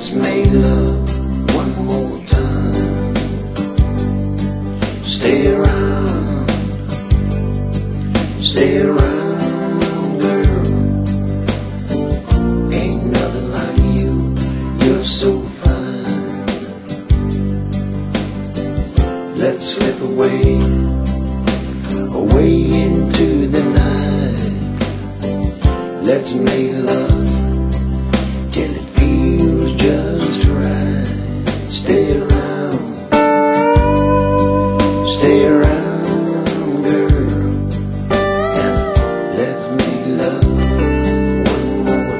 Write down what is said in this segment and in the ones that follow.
Let's make love one more time. Stay around, girl. Ain't nothing like you, you're so fine. Let's slip away into the night. Let's make love till it feels just right. Stay around, girl, and let's make love one more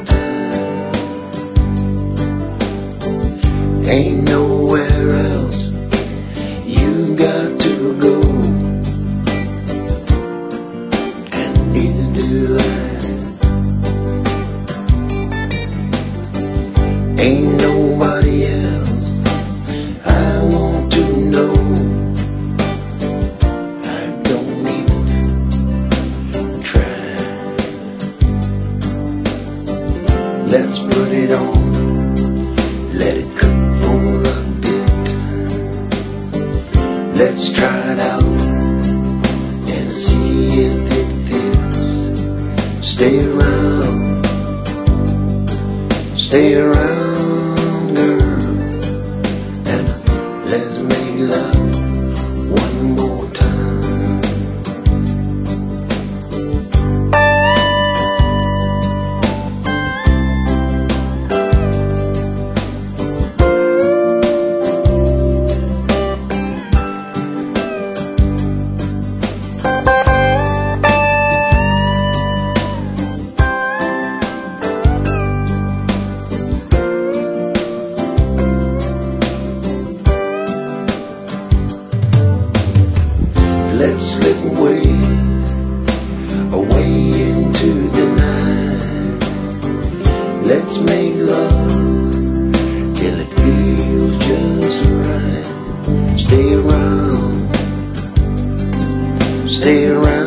time. Ain't nowhere else you got to go, and neither do I. Ain't nobody else I want to know. I don't even try. Let's put it on, let it cook for a bit. Let's try it out and see if it fits. Stay around, girl, and let's make love one more time. Let's slip away into the night. Let's make love till it feels just right. Stay around,